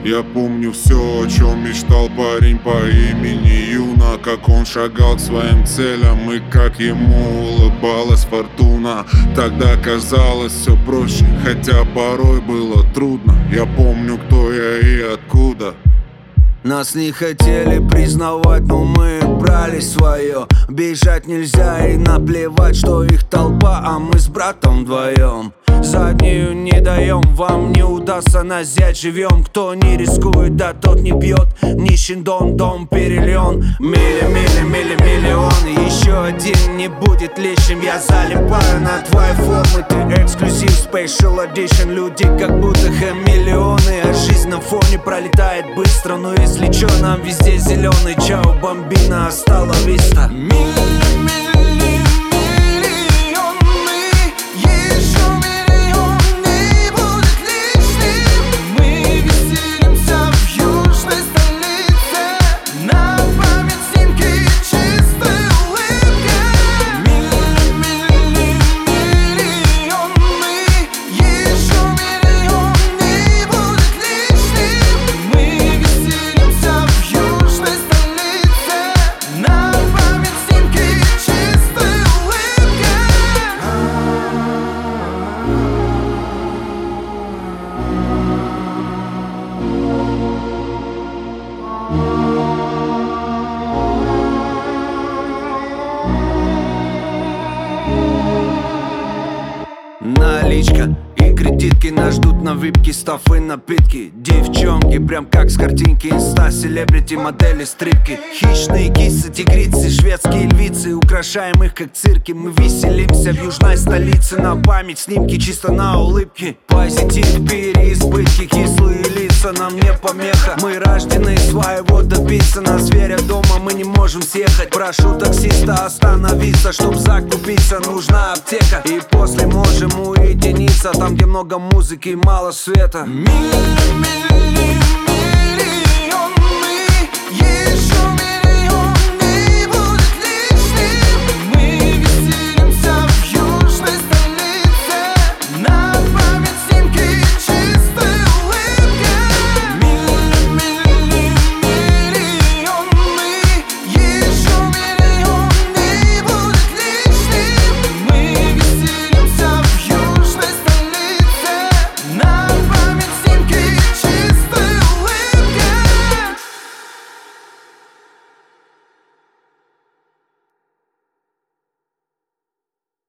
Я помню все, о чем мечтал парень по имени Юна. Как он шагал к своим целям и как ему улыбалась фортуна. Тогда казалось все проще, хотя порой было трудно. Я помню, кто я и откуда. Нас не хотели признавать, но мы брали свое. Бежать нельзя и наплевать, что их толпа, а мы с братом вдвоем. Заднюю не даем, вам не удастся нас взять живьем. Кто не рискует, да тот не бьет. Нищий дом перелен. Миллион. Еще один не будет лишним. Я залипаю на твои формы. Ты эксклюзив, special edition. Люди как будто хамелеоны, а жизнь на фоне пролетает быстро. Но если чё, нам везде зеленый. Чао, бомбина, остала виста. Наличка и кредитки нас ждут на випке, стафы, напитки. Девчонки прям как с картинки, инста, селебрити, модели, стрипки. Хищные кисы, тигрицы, шведские львицы. Украшаем их как цирки, мы веселимся в южной столице. На память снимки чисто на улыбки. Позитив, переизбытки, кислые лица нам не помеха. Мы рождены своего добиться, на зверя дома мы не можем съехать. Прошу таксиста остановиться, чтоб закупиться, нужна аптека. И после можем уединиться там, где много музыки и мало света. Миллион.